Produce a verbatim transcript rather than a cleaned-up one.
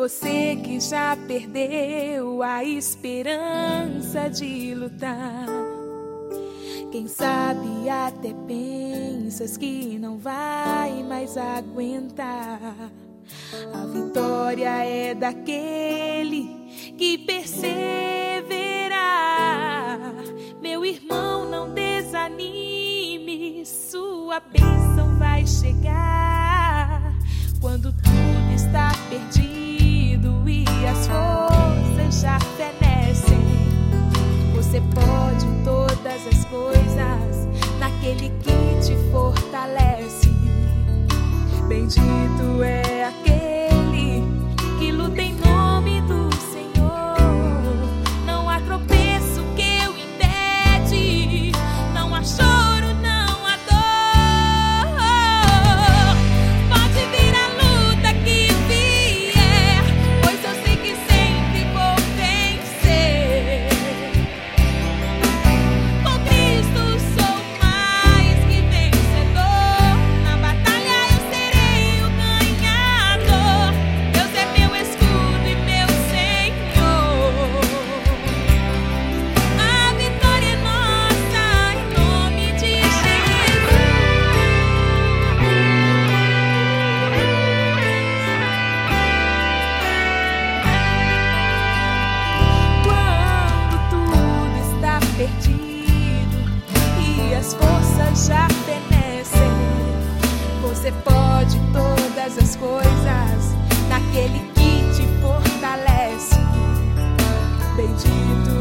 Você que já perdeu a esperança de lutar, quem sabe até pensas que não vai mais aguentar. A vitória é daquele que perseverar. Meu irmão, não desanime, sua bênção vai chegar. Quando tudo está perdido e as forças já fenecem, você pode todas as coisas naquele que te fortalece. Bendito é aquele que luta em nome do Senhor. Não há tropeço que o impede, não há choro, não há dor. Pode vir a luta que vier, pois eu sei que sempre vou vencer. Com Cristo sou mais que vencedor. Na batalha eu serei o ganhador. Deus é meu escudo e meu Senhor. A vitória é nossa em nome de Jesus. Quando tudo está perdido e as forças já fenecem, você pode todas as coisas naquele que te fortalece. Bendito